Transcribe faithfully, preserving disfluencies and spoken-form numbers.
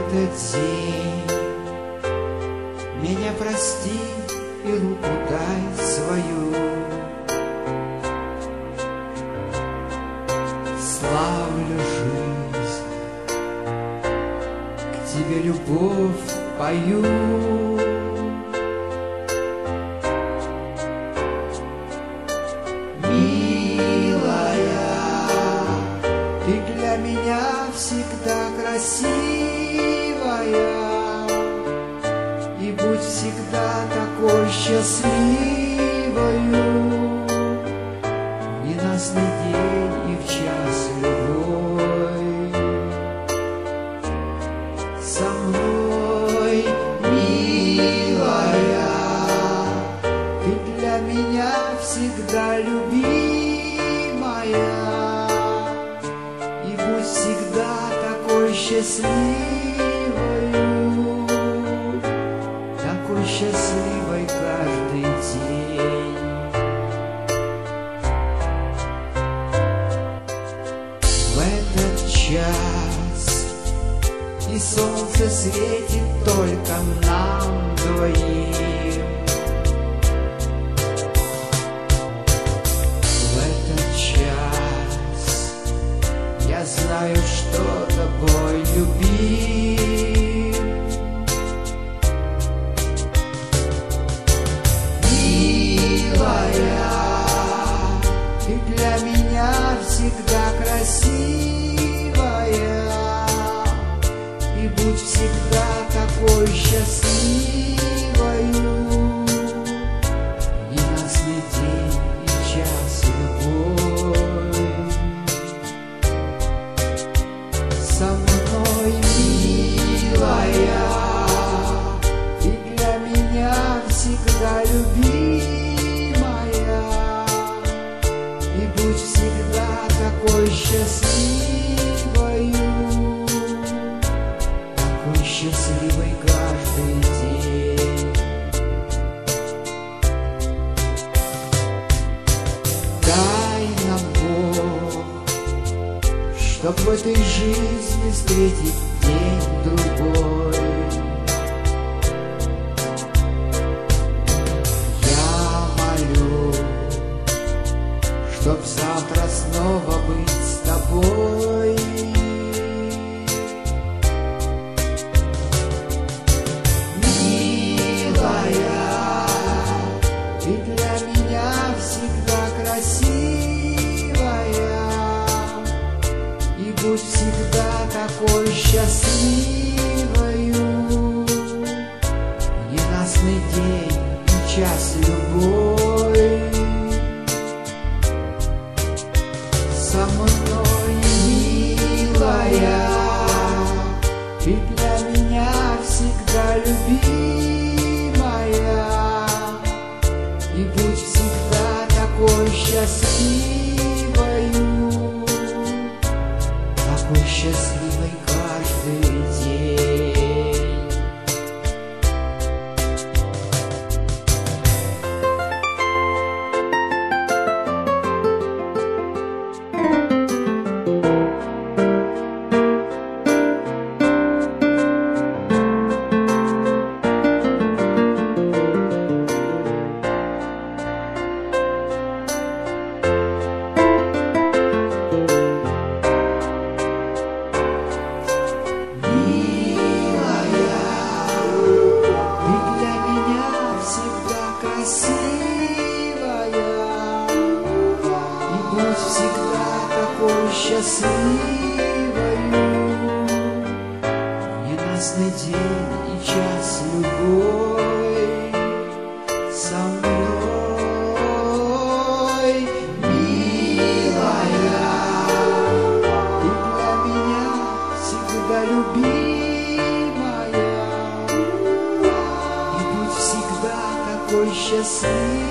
этот день меня прости и руку дай свою. Славлю жизнь, к тебе любовь пою. Милая, ты для меня всегда красивая, и будь всегда такой счастливою. В ненастный день и в час любой со мной, милая, ты для меня всегда любимая, и будь всегда такой счастливою, такой счастливой каждый день. В этот час и солнце светит только нам двоим. В этот час я знаю, что тобой любим. Милая, ты для меня всегда красивая, и будь всегда такой счастливою. Ненастный день и час любой со мной, милая, ты для меня всегда любимая, и будь всегда такой счастливою, такой счастливой каждый день. Дай нам Бог, чтоб в этой жизни встретить день другой. Я молю, чтоб завтра снова быть с тобой. Милая, ты для меня всегда красивая, и будь всегда такой счастливою. Ненастный день и час любой со мной, милая, ты для меня всегда любимая, и будь всегда такой счастливою, такой счастливой каждый день. Счастливою, ненастный день и час любой со мной, милая, ты для меня всегда любимая, и будь всегда такой счастливой.